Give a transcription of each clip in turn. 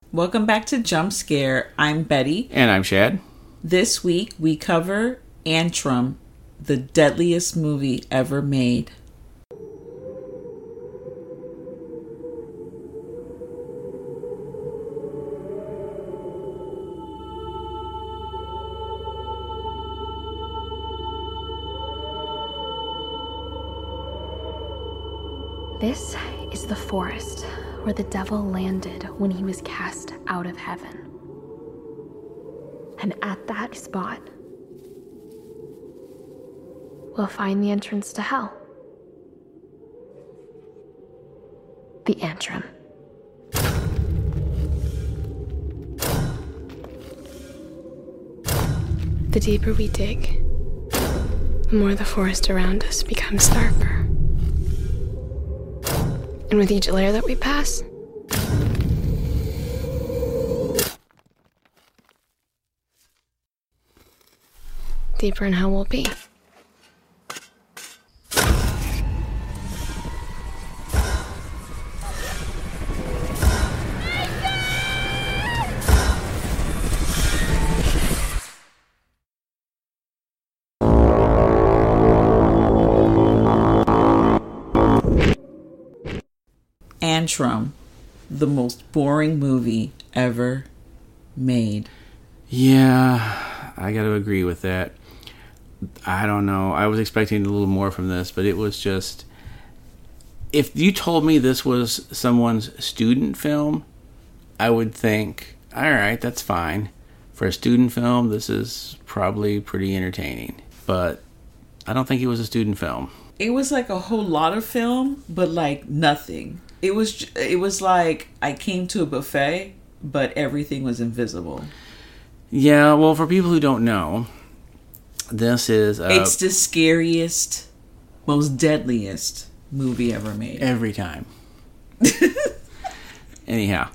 Welcome back to Jump Scare. I'm Betty. And I'm Shad. This week we cover Antrum, the deadliest movie ever made. This is the forest where the devil landed when he was cast out of heaven. And at that spot, we'll find the entrance to hell. The Antrum. The deeper we dig, the more the forest around us becomes darker. And with each layer that we pass, deeper in hell we'll be. Antrum, the most boring movie ever made. Yeah, I got to agree with that. I don't know. I was expecting a little more from this, but it was just... If you told me this was someone's student film, I would think, all right, that's fine. For a student film, this is probably pretty entertaining. But I don't think it was a student film. It was like a whole lot of film, but like nothing. It was like I came to a buffet, but everything was invisible. Yeah, well, for people who don't know, this is... it's the scariest, most deadliest movie ever made. Every time. Anyhow.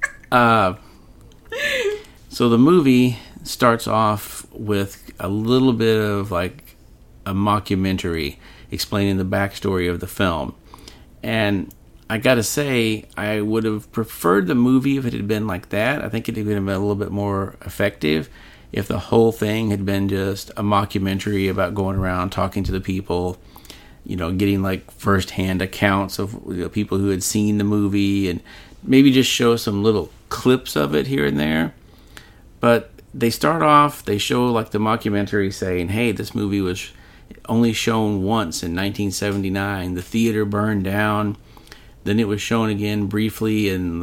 So the movie starts off with a little bit of like a mockumentary explaining the backstory of the film. And I gotta say, I would have preferred the movie if it had been like that. I think it would have been a little bit more effective if the whole thing had been just a mockumentary about going around talking to the people, you know, getting like first-hand accounts of people who had seen the movie, and maybe just show some little clips of it here and there. But they start off, they show like the mockumentary saying, hey, this movie was only shown once in 1979. The theater burned down. Then it was shown again briefly in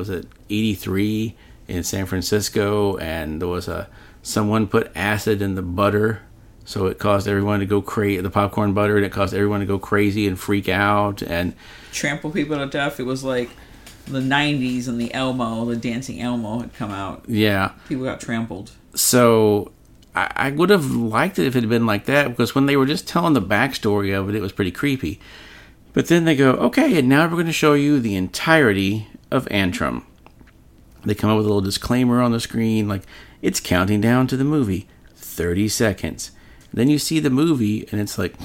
83 in San Francisco, and there was someone put acid in the butter, so it caused everyone to go crazy, the popcorn butter, and it caused everyone to go crazy and freak out and trample people to death. It was like the 90s and the Dancing Elmo had come out. Yeah. People got trampled. So I would have liked it if it had been like that, because when they were just telling the backstory of it, it was pretty creepy. But then they go, okay, and now we're going to show you the entirety of Antrum. They come up with a little disclaimer on the screen, like, it's counting down to the movie, 30 seconds. Then you see the movie, and it's like,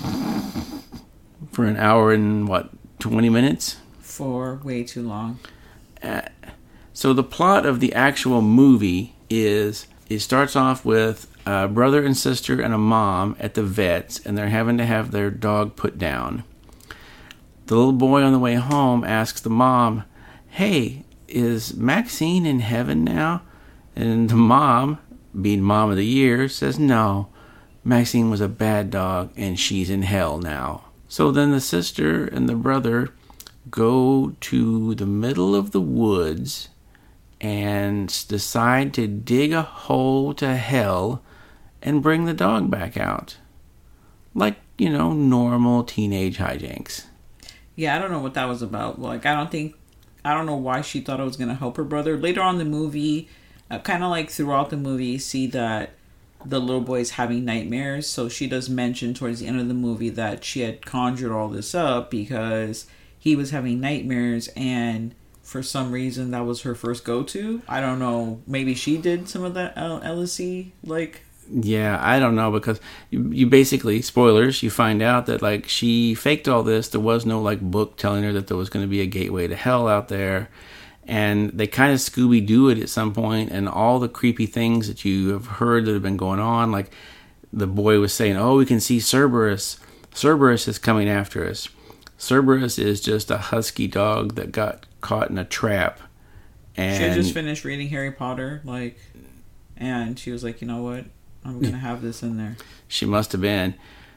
for an hour and, 20 minutes? For way too long. So the plot of the actual movie is, it starts off with a brother and sister and a mom at the vet's, and they're having to have their dog put down. The little boy on the way home asks the mom, hey, is Maxine in heaven now? And the mom, being mom of the year, says, no, Maxine was a bad dog and she's in hell now. So then the sister and the brother go to the middle of the woods and decide to dig a hole to hell and bring the dog back out. Like, normal teenage hijinks. Yeah, I don't know what that was about. Like, I don't know why she thought it was going to help her brother. Later on in the movie, kind of like throughout the movie, you see that the little boy is having nightmares. So she does mention towards the end of the movie that she had conjured all this up because he was having nightmares, and for some reason that was her first go-to. I don't know. Maybe she did some of that LSD, like... Yeah, I don't know, because you basically, spoilers, you find out that, like, she faked all this. There was no, like, book telling her that there was going to be a gateway to hell out there. And they kind of Scooby-Doo it at some point, and all the creepy things that you have heard that have been going on, like the boy was saying, oh, we can see Cerberus. Cerberus is coming after us. Cerberus is just a husky dog that got caught in a trap. And she had just finished reading Harry Potter, and she was like, you know what? I'm going to have this in there. She must have been.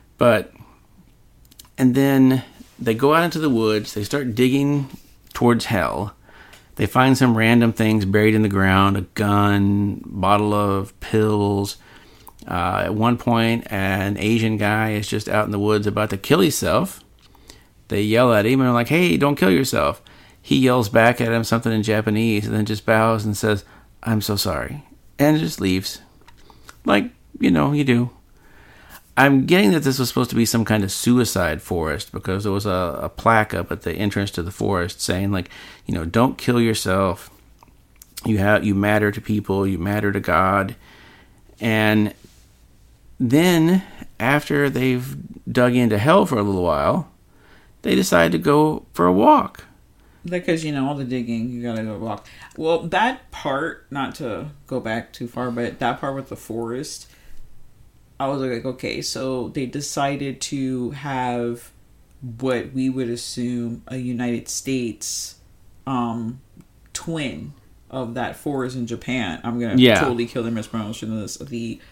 And then they go out into the woods. They start digging towards hell. They find some random things buried in the ground, a gun, bottle of pills. At one point, an Asian guy is just out in the woods about to kill himself. They yell at him and are like, hey, don't kill yourself. He yells back at him something in Japanese and then just bows and says, I'm so sorry. And just leaves. Like, you do. I'm getting that this was supposed to be some kind of suicide forest because there was a plaque up at the entrance to the forest saying, like, don't kill yourself. You matter to people. You matter to God. And then after they've dug into hell for a little while, they decide to go for a walk. Because, all the digging, you gotta go walk. Well, that part, not to go back too far, but that part with the forest, I was like, okay, so they decided to have what we would assume a United States twin of that forest in Japan. I'm going to totally kill the mispronunciation of this. The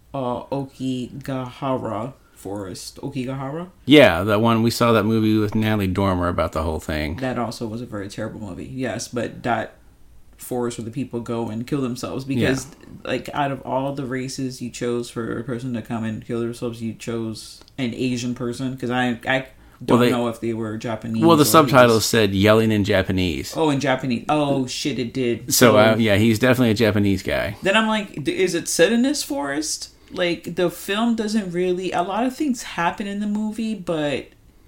Okigahara forest. Okigahara? Yeah, the one we saw that movie with Natalie Dormer about the whole thing. That also was a very terrible movie. Yes, but that forest where the people go and kill themselves because out of all the races you chose for a person to come and kill themselves, you chose an Asian person because I don't know if they were Japanese. Well, the subtitles said yelling in Japanese. Oh, in Japanese. Oh, shit, it did. So, he's definitely a Japanese guy. Then I'm like, is it set in this forest? Like, the film doesn't really... A lot of things happen in the movie, but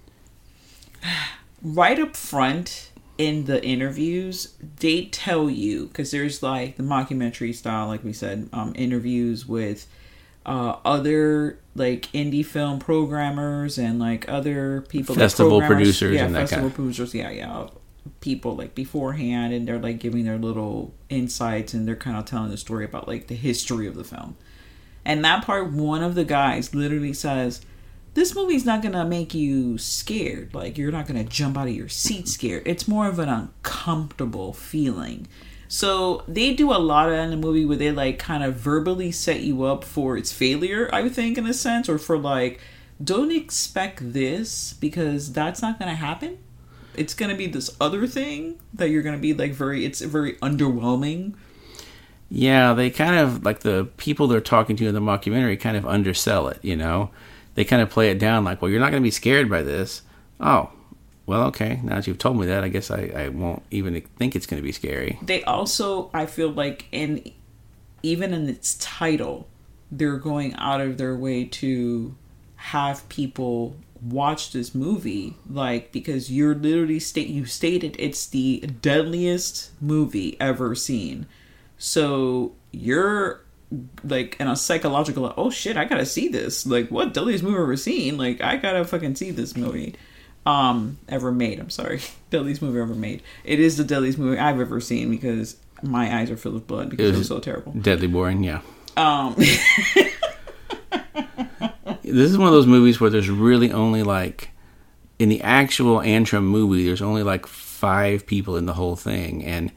right up front in the interviews, they tell you, because there's like the mockumentary style, like we said, interviews with other like indie film programmers and like other people, festival producers, and that festival kind of producers, people like beforehand, and they're like giving their little insights and they're kind of telling the story about like the history of the film. And that part, one of the guys literally says, this movie's not going to make you scared. Like, you're not going to jump out of your seat scared. It's more of an uncomfortable feeling. So they do a lot in the movie where they like kind of verbally set you up for its failure, I would think, in a sense, or for like, don't expect this because that's not going to happen. It's going to be this other thing that you're going to be like it's very underwhelming. Yeah, they kind of, like the people they're talking to in the mockumentary kind of undersell it, They kind of play it down like, well, you're not going to be scared by this. Oh, well, okay. Now that you've told me that, I guess I won't even think it's going to be scary. They also, I feel like, even in its title, they're going out of their way to have people watch this movie, like, because you're literally you stated it's the deadliest movie ever seen. So you're like in a psychological, oh shit, I gotta see this. Like, what deadliest movie ever seen? Like, I gotta fucking see this movie. Ever made. I'm sorry, deadliest movie ever made. It is the deadliest movie I've ever seen because my eyes are filled with blood because it was so terrible. Deadly boring, yeah. This is one of those movies where there's really only like, in the actual Antrim movie, there's only like 5 people in the whole thing, and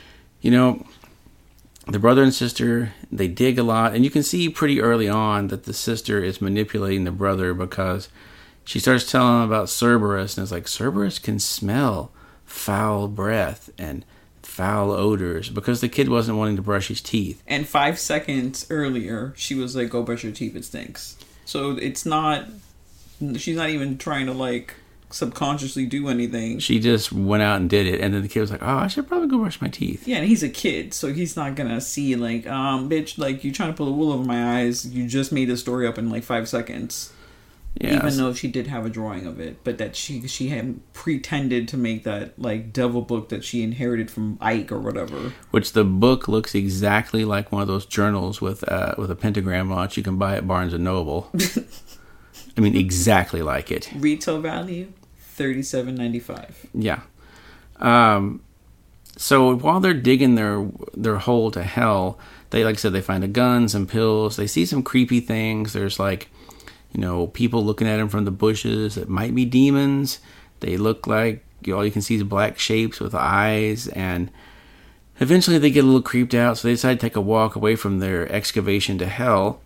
the brother and sister, they dig a lot. And you can see pretty early on that the sister is manipulating the brother because she starts telling him about Cerberus. And it's like, Cerberus can smell foul breath and foul odors because the kid wasn't wanting to brush his teeth. And 5 seconds earlier, she was like, go brush your teeth, it stinks. So she's not even trying to like subconsciously do anything. She just went out and did it, and then the kid was like, oh, I should probably go brush my teeth. Yeah, and he's a kid, so he's not gonna see like, bitch, like, you trying to pull the wool over my eyes. You just made this story up in like 5 seconds. Yeah, even though she did have a drawing of it, but that she had pretended to make that like devil book that she inherited from Ike or whatever. Which the book looks exactly like one of those journals with a pentagram on it you can buy at Barnes and Noble. I mean, exactly like it. Retail value $37.95. Yeah. So while they're digging their hole to hell, they, like I said, they find a gun, some pills. They see some creepy things. There's like, people looking at them from the bushes that might be demons. They look like, all you can see is black shapes with eyes. And eventually they get a little creeped out, so they decide to take a walk away from their excavation to hell.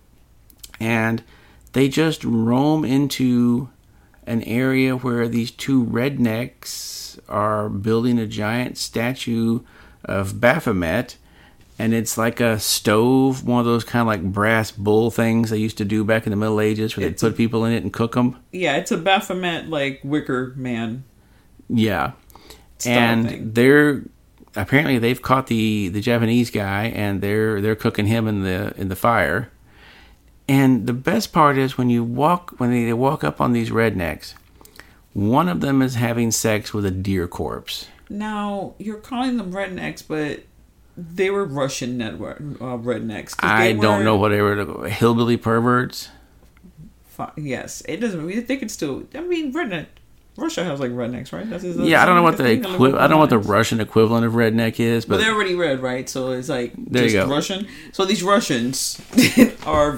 And they just roam into an area where these two rednecks are building a giant statue of Baphomet. And it's like a stove, one of those kind of like brass bull things they used to do back in the Middle Ages where they'd put people in it and cook them. Yeah, it's a Baphomet, like, wicker man. Yeah. And apparently they've caught the Japanese guy, and they're cooking him in the fire. And the best part is when they walk up on these rednecks, one of them is having sex with a deer corpse. Now, you're calling them rednecks, but they were Russian rednecks. I don't know what they were. Hillbilly perverts? Yes. It doesn't. They could still. I mean, redneck. Russia has like rednecks, right? I don't know what I don't know what the Russian equivalent of redneck is, but they're already red, right? So it's like there just you go. Russian. So these Russians are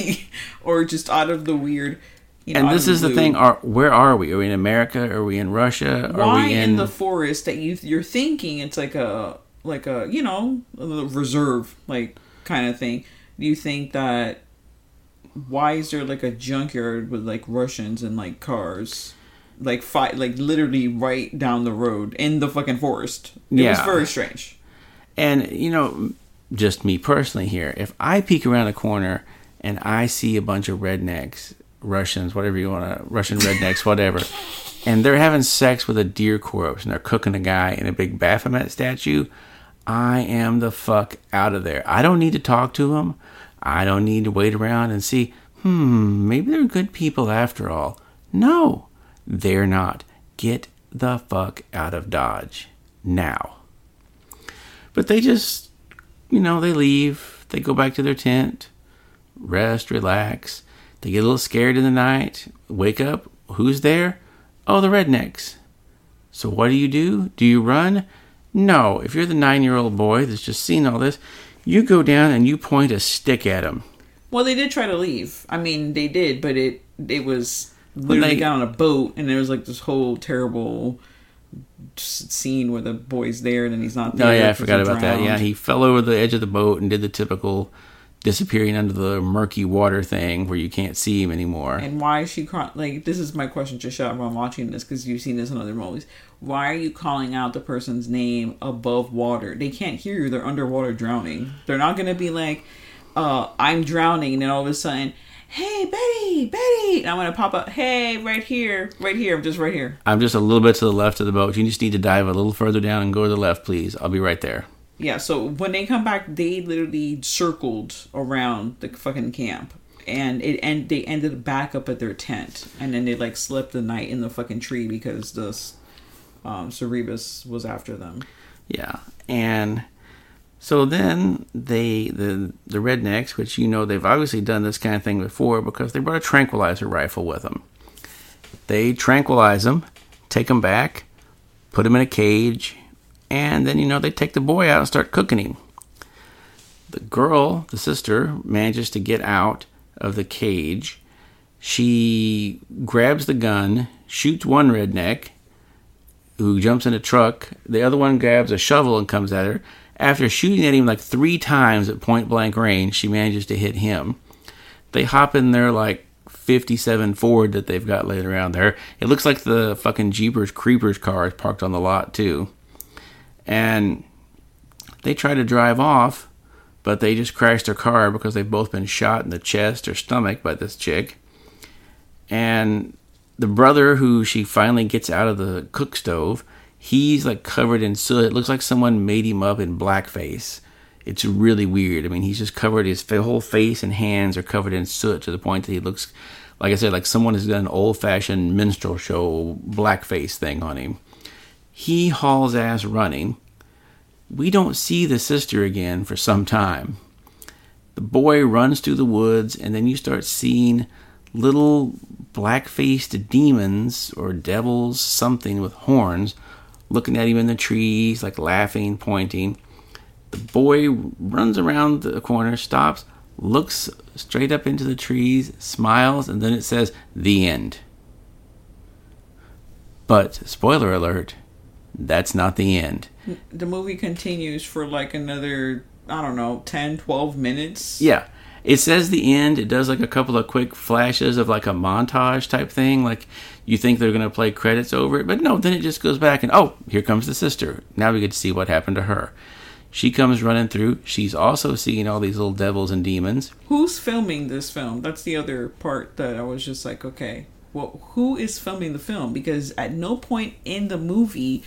or just out of the weird. And this is the thing: where are we? Are we in America? Are we in Russia? Why are we in the forest that you're thinking it's like a a reserve like kind of thing? Do you think that? Why is there like a junkyard with like Russians and like cars? Like literally right down the road in the fucking forest. It was very strange. And just me personally here, if I peek around a corner and I see a bunch of rednecks, Russians, whatever you want to, Russian rednecks, whatever, and they're having sex with a deer corpse and they're cooking a guy in a big Baphomet statue, I am the fuck out of there. I don't need to talk to them. I don't need to wait around and see, maybe they're good people after all. No. They're not. Get the fuck out of Dodge. Now. But they just, they leave. They go back to their tent. Rest, relax. They get a little scared in the night. Wake up. Who's there? Oh, the rednecks. So what do? Do you run? No. If you're the 9-year-old boy that's just seen all this, you go down and you point a stick at them. Well, they did try to leave. I mean, they did, but it was... Literally got on a boat, and there was like this whole terrible scene where the boy's there, and then he's not there. Oh yeah, I forgot about that. Yeah, he fell over the edge of the boat and did the typical disappearing under the murky water thing where you can't see him anymore. And why is she like? This is my question to Shop while I'm watching this, because you've seen this in other movies. Why are you calling out the person's name above water? They can't hear you. They're underwater drowning. They're not going to be like, I'm drowning, and then all of a sudden, hey, Betty, and I'm going to pop up, hey, right here, I'm just right here. I'm just a little bit to the left of the boat. You just need to dive a little further down and go to the left, please. I'll be right there. Yeah, so when they come back, they literally circled around the fucking camp, and they ended back up at their tent, and then they like slept the night in the fucking tree because the Cerberus was after them. Yeah, and... So then the rednecks, which they've obviously done this kind of thing before because they brought a tranquilizer rifle with them. They tranquilize them, take them back, put them in a cage, and then, they take the boy out and start cooking him. The girl, the sister, manages to get out of the cage. She grabs the gun, shoots one redneck, who jumps in a truck. The other one grabs a shovel and comes at her. After shooting at him like 3 times at point blank range, she manages to hit him. They hop in their like 57 Ford that they've got laying around there. It looks like the fucking Jeepers Creepers car is parked on the lot too. And they try to drive off, but they just crash their car because they've both been shot in the chest or stomach by this chick. And the brother, who she finally gets out of the cook stove, he's like covered in soot. It looks like someone made him up in blackface. It's really weird. I mean, he's just covered, his whole face and hands are covered in soot to the point that he looks, like I said, like someone has done an old-fashioned minstrel show blackface thing on him. He hauls ass running. We don't see the sister again for some time. The boy runs through the woods, and then you start seeing little black-faced demons or devils, something with horns, looking at him in the trees, like laughing, pointing. The boy runs around the corner, stops, looks straight up into the trees, smiles, and then it says, "The end." But, spoiler alert, that's not the end. The movie continues for like another, I don't know, 10, 12 minutes. Yeah. It says the end. It does like a couple of quick flashes of like a montage type thing. Like you think they're going to play credits over it. But no, then it just goes back and, oh, here comes the sister. Now we get to see what happened to her. She comes running through. She's also seeing all these little devils and demons. Who's filming this film? That's the other part that I was just like, okay, well, who is filming the film? Because at no point in the movie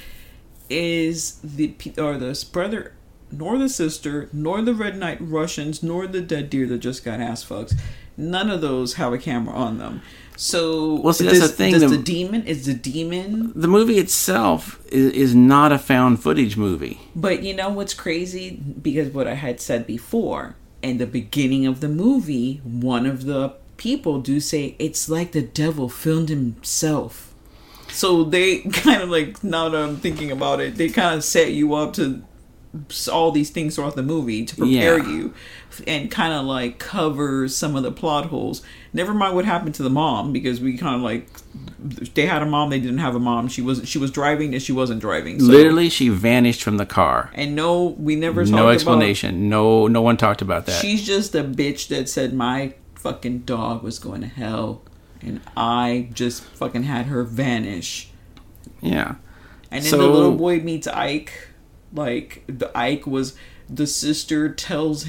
is the brother, nor the sister, nor the Red Knight Russians, nor the dead deer that just got ass fucked. None of those have a camera on them. So, well, see, that's the thing. Is the demon? The movie itself is not a found footage movie. But you know what's crazy? Because what I had said before, in the beginning of the movie, one of the people do say it's like the devil filmed himself. So they kind of like, now that I'm thinking about it, they kind of set you up to all these things throughout the movie to prepare you and kind of like cover some of the plot holes. Never mind what happened to the mom, because we kind of like, they had a mom, they didn't have a mom. She was driving and she wasn't driving. So. Literally, she vanished from the car. And no, we never talked no explanation. No one talked about that. She's just a bitch that said my fucking dog was going to hell, and I just fucking had her vanish. Yeah. And then the little boy meets Ike. Like, the sister tells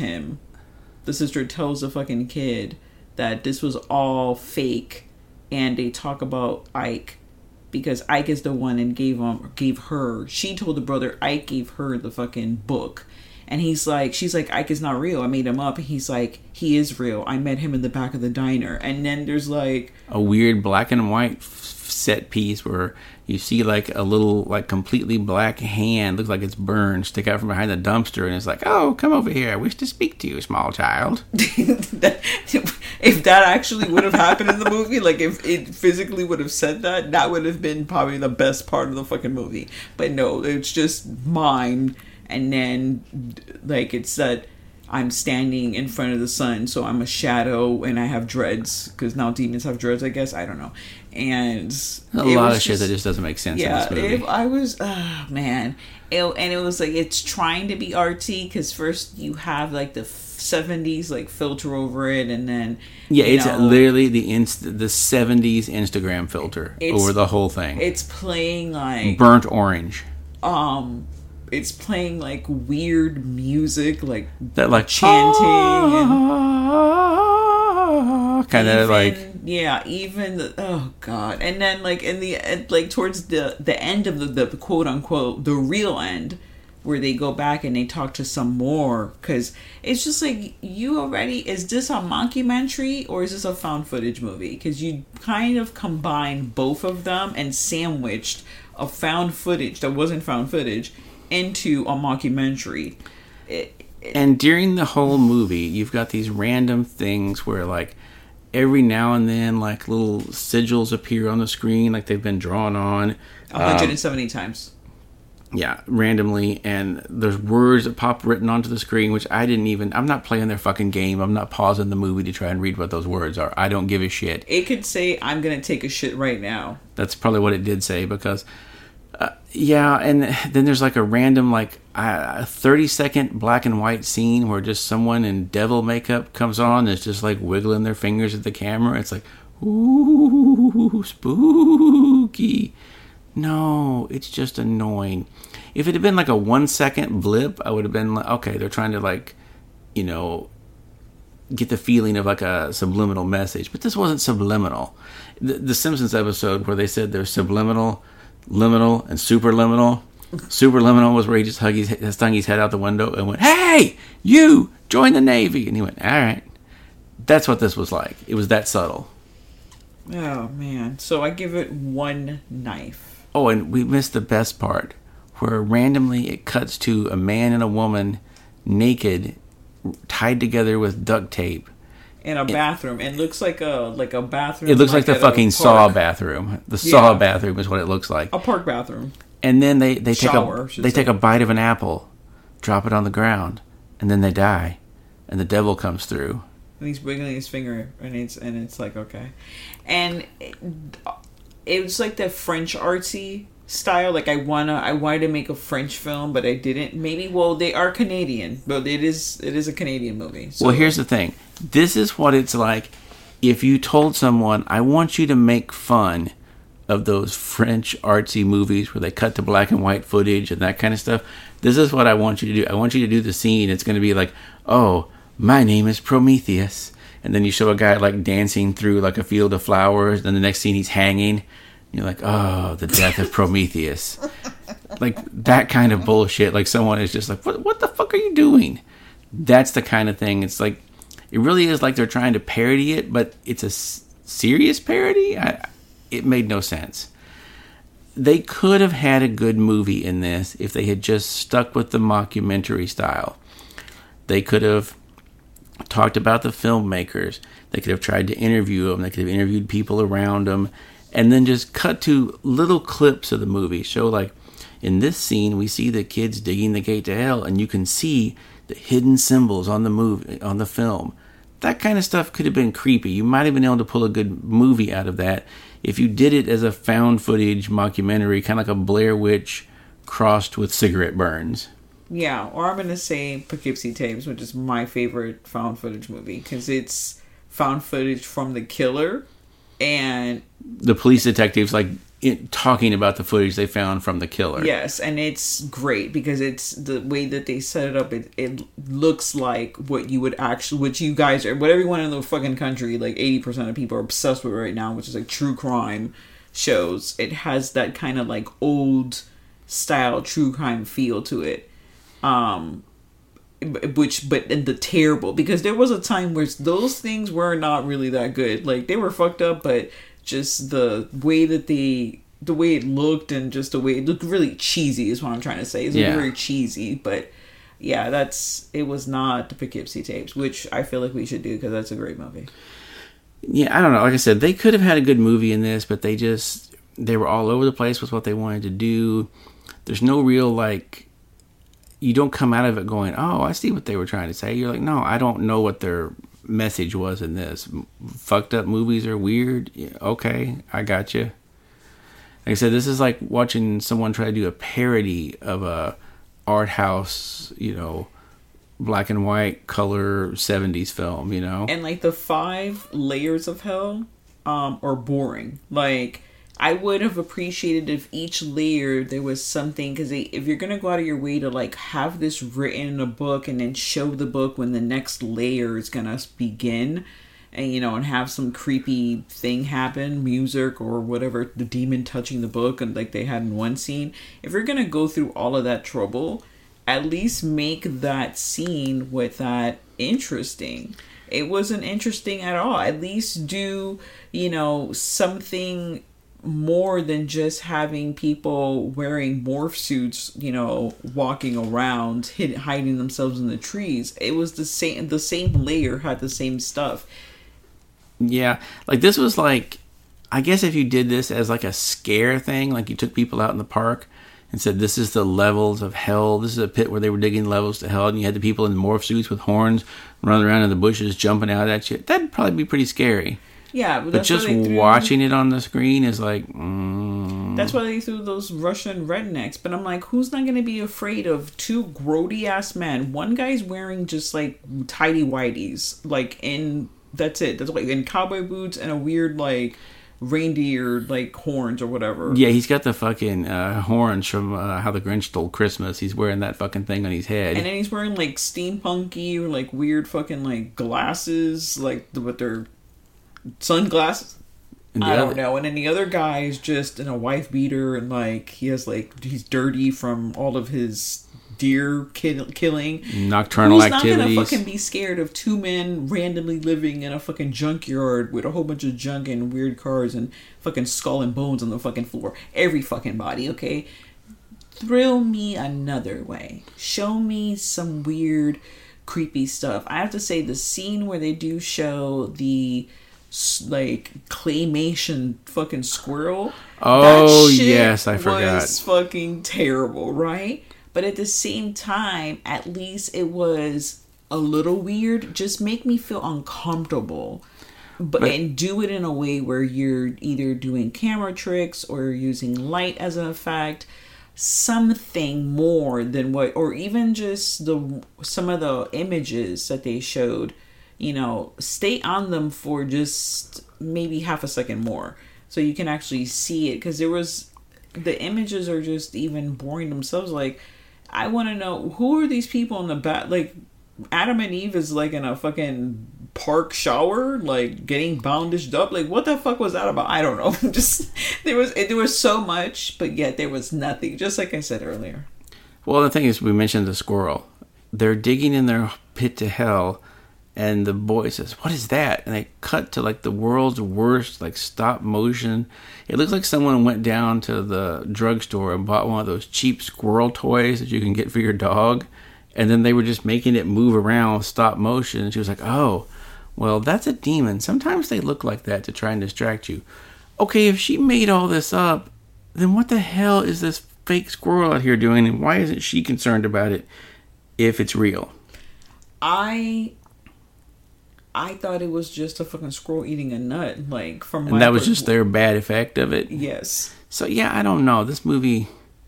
the fucking kid that this was all fake, and they talk about Ike because Ike is the one and gave her. She told the brother Ike gave her the fucking book, and she's like, Ike is not real. I made him up. And he's like, he is real. I met him in the back of the diner. And then there's like a weird black and white set piece where you see like a little like completely black hand, looks like it's burned, stick out from behind the dumpster, and it's like, "Oh, come over here. I wish to speak to you, small child." If that actually would have happened in the movie, like if it physically would have said that, that would have been probably the best part of the fucking movie. But no, it's just mime, and then like it said, I'm standing in front of the sun, so I'm a shadow, and I have dreads, because now demons have dreads, I guess. I don't know. And a lot of shit that just doesn't make sense in this movie. And it was like, it's trying to be artsy, because first you have like the 70s like filter over it, and then it's literally the 70s Instagram filter over the whole thing. It's playing like burnt orange. It's playing like weird music, like that, like chanting and kind of like, oh god. And then like in the like towards the end of the quote unquote the real end, where they go back and they talk to some more, because it's just like, is this a mockumentary or is this a found footage movie? Because you kind of combine both of them and sandwiched a found footage that wasn't found footage into a mockumentary. And during the whole movie, you've got these random things where like every now and then like little sigils appear on the screen, like they've been drawn on 170 times. Yeah, randomly, and there's words that pop written onto the screen, which I'm not playing their fucking game. I'm not pausing the movie to try and read what those words are. I don't give a shit. It could say, I'm gonna take a shit right now. That's probably what it did say, because and then there's like a random like a 30-second black and white scene where just someone in devil makeup comes on and is just like wiggling their fingers at the camera. It's like, ooh, spooky. No, it's just annoying. If it had been like a 1-second blip, I would have been like, okay, they're trying to like, get the feeling of like a subliminal message. But this wasn't subliminal. The Simpsons episode where they said there's subliminal, liminal, and superliminal. Superliminal was where he just stung his head out the window and went, "Hey, you, join the Navy." And he went, "All right." That's what this was like. It was that subtle. Oh, man. So I give it one knife. Oh, and we missed the best part, where randomly it cuts to a man and a woman naked, tied together with duct tape. In a bathroom. It looks like a bathroom. It looks like the fucking Saw bathroom. The Saw bathroom is what it looks like. A park bathroom. And then they Shower, take a bite of an apple, drop it on the ground, and then they die, and the devil comes through. And he's wiggling his finger, and it's like, okay. And it was like the French artsy style. Like I wanted to make a French film, but I didn't. Maybe, well, they are Canadian, but it is a Canadian movie. So. Well, here's the thing. This is what it's like if you told someone, I want you to make fun of those French artsy movies where they cut to black and white footage and that kind of stuff. This is what I want you to do. I want you to do the scene. It's going to be like, oh, my name is Prometheus. And then you show a guy like dancing through like a field of flowers. Then the next scene he's hanging. You're like, oh, the death of Prometheus. Like that kind of bullshit. Like someone is just like, what the fuck are you doing? That's the kind of thing. It's like, it really is like they're trying to parody it, but it's a serious parody. It made no sense. They could have had a good movie in this if they had just stuck with the mockumentary style. They could have talked about the filmmakers. They could have tried to interview them. They could have interviewed people around them. And then just cut to little clips of the movie. Show like, in this scene, we see the kids digging the gate to hell. And you can see the hidden symbols on the film. That kind of stuff could have been creepy. You might have been able to pull a good movie out of that if you did it as a found footage mockumentary, kind of like a Blair Witch crossed with cigarette burns. Yeah, or I'm going to say Poughkeepsie Tapes, which is my favorite found footage movie, because it's found footage from the killer and the police detectives talking about the footage they found from the killer. Yes, and it's great because it's the way that they set it up. It looks like what you guys are, what everyone in the fucking country, like 80% of people are obsessed with right now, which is like true crime shows. It has that kind of like old style true crime feel to it. But the terrible, because there was a time where those things were not really that good. Like they were fucked up, but just the way it looked and just the way it looked really cheesy is what I'm trying to say. It's very cheesy, but yeah, it was not the Poughkeepsie Tapes, which I feel like we should do because that's a great movie. Yeah, I don't know. Like I said, they could have had a good movie in this, but they were all over the place with what they wanted to do. There's no real you don't come out of it going, oh, I see what they were trying to say. You're like, no, I don't know what their message was in this. Fucked up movies are weird. Yeah, okay, I got you. Like I said, this is like watching someone try to do a parody of a art house, black and white color 70s film, And like the 5 layers of hell are boring. Like I would have appreciated if each layer there was something, because if you're going to go out of your way to like have this written in a book and then show the book when the next layer is going to begin and, and have some creepy thing happen, music or whatever, the demon touching the book and like they had in one scene. If you're going to go through all of that trouble, at least make that scene with that interesting. It wasn't interesting at all. At least do, something more than just having people wearing morph suits, walking around, hiding themselves in the trees. It was the same layer had the same stuff. Yeah, like this was like, I guess if you did this as like a scare thing, like you took people out in the park and said, this is the levels of hell, this is a pit where they were digging levels to hell, and you had the people in morph suits with horns running around in the bushes jumping out at you, that'd probably be pretty scary. Yeah, but just watching it on the screen is like... That's why they threw those Russian rednecks. But I'm like, who's not going to be afraid of 2 grody-ass men? One guy's wearing just, like, tighty-whities. That's it. That's like in cowboy boots and a weird, like, reindeer, like, horns or whatever. Yeah, he's got the fucking horns from How the Grinch Stole Christmas. He's wearing that fucking thing on his head. And then he's wearing, like, steampunky or, like, weird fucking, like, glasses, like, with their... sunglasses. I don't know. And then the other guy is just in a wife beater and like he's dirty from all of his deer killing, nocturnal activities. Who's not gonna fucking be scared of 2 men randomly living in a fucking junkyard with a whole bunch of junk and weird cars and fucking skull and bones on the fucking floor? Every fucking body, okay? Thrill me another way. Show me some weird creepy stuff. I have to say the scene where they do show the like claymation fucking squirrel. Oh yes, I forgot. Was fucking terrible, right? But at the same time, at least it was a little weird. Just make me feel uncomfortable. But and do it in a way where you're either doing camera tricks or using light as an effect, something more than what, or even just some of the images that they showed, you know, stay on them for just maybe half a second more so you can actually see it, because the images are just even boring themselves. Like, I want to know, who are these people in the back? Like, Adam and Eve is like in a fucking park shower, like getting boundaged up. Like, what the fuck was that about? I don't know. Just there was so much, but yet there was nothing. Just like I said earlier. Well, the thing is, we mentioned the squirrel. They're digging in their pit to hell, and the boy says, "What is that?" And they cut to like the world's worst, like stop motion. It looks like someone went down to the drugstore and bought one of those cheap squirrel toys that you can get for your dog. And then they were just making it move around with stop motion. And she was like, oh, well, that's a demon. Sometimes they look like that to try and distract you. Okay, if she made all this up, then what the hell is this fake squirrel out here doing? And why isn't she concerned about it if it's real? I thought it was just a fucking squirrel eating a nut. Like, from and that was just their bad effect of it? Yes. So, yeah, I don't know. This movie...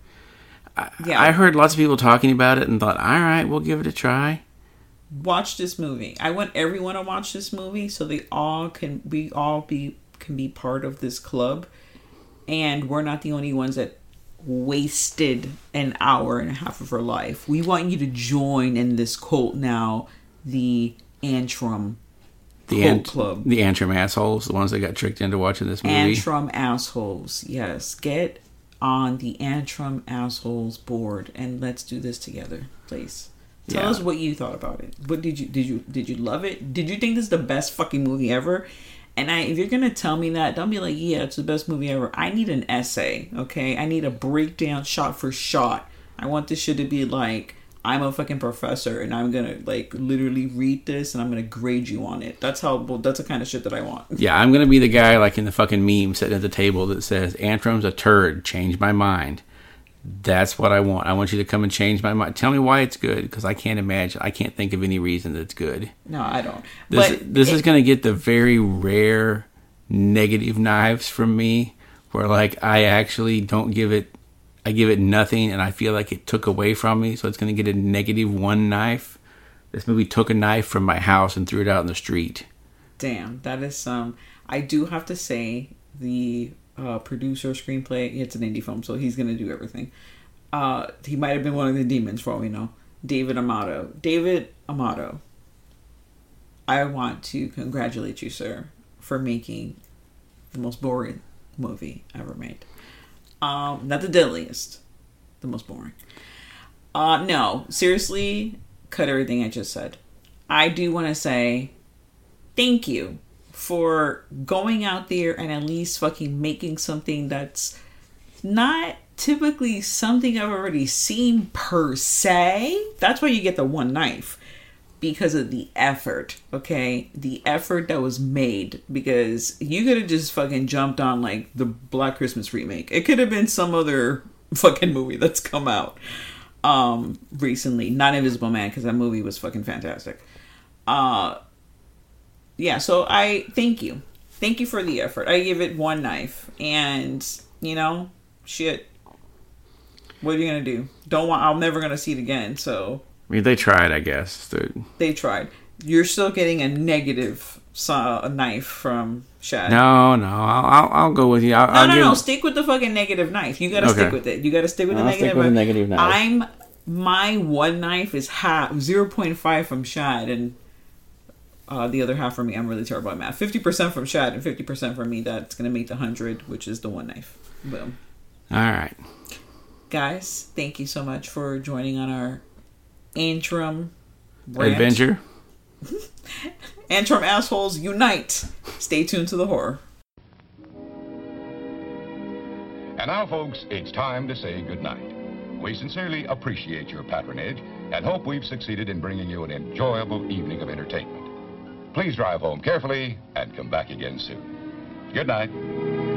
I heard lots of people talking about it and thought, all right, we'll give it a try. Watch this movie. I want everyone to watch this movie so we all can be part of this club, and we're not the only ones that wasted an hour and a half of her life. We want you to join in this cult now, the Antrim Club. The Antrim assholes, the ones that got tricked into watching this movie. Antrim assholes, yes. Get on the Antrim assholes board and let's do this together, please. Tell us what you thought about it. What did you love it? Did you think this is the best fucking movie ever? And if you're gonna tell me that, don't be like, yeah, it's the best movie ever. I need an essay, okay? I need a breakdown shot for shot. I want this shit to be like, I'm a fucking professor and I'm gonna like literally read this and I'm gonna grade you on it. That's the kind of shit that I want. Yeah, I'm gonna be the guy like in the fucking meme sitting at the table that says, Antrim's a turd, change my mind. That's what I want. I want you to come and change my mind. Tell me why it's good, because I can't think of any reason that it's good. No, I don't. This is gonna get the very rare negative knives from me, where like I actually don't give it. I give it nothing, and I feel like it took away from me, so it's going to get a -1 knife. This movie took a knife from my house and threw it out in the street. Damn, that is some... I do have to say, the producer, screenplay, it's an indie film, so he's going to do everything. He might have been one of the demons, for all we know. David Amato. David Amato, I want to congratulate you, sir, for making the most boring movie ever made. Not the deadliest, the most boring. No, seriously, cut everything I just said. I do want to say thank you for going out there and at least fucking making something that's not typically something I've already seen per se. That's why you get the one knife. Because of the effort, okay? The effort that was made. Because you could have just fucking jumped on, like, the Black Christmas remake. It could have been some other fucking movie that's come out recently. Not Invisible Man, because that movie was fucking fantastic. Yeah, so I thank you. Thank you for the effort. I give it one knife. And, you know, shit. What are you going to do? I'm never going to see it again, so... I mean, they tried, I guess. They tried. You're still getting a negative knife from Shad. No, I'll go with you. No. Stick with the fucking negative knife. You gotta stick with it. You gotta stick with the negative. Stick with the negative knife. My one knife is 0.5 from Shad, and the other half from me. I'm really terrible at math. 50% from Shad and 50% from me. That's gonna make the 100, which is the one knife. Boom. All right, guys. Thank you so much for joining on our Antrim rant. Adventure. Antrim assholes unite. Stay tuned to the horror. And now, folks, it's time to say goodnight. We sincerely appreciate your patronage and hope we've succeeded in bringing you an enjoyable evening of entertainment. Please drive home carefully and come back again soon. Good night.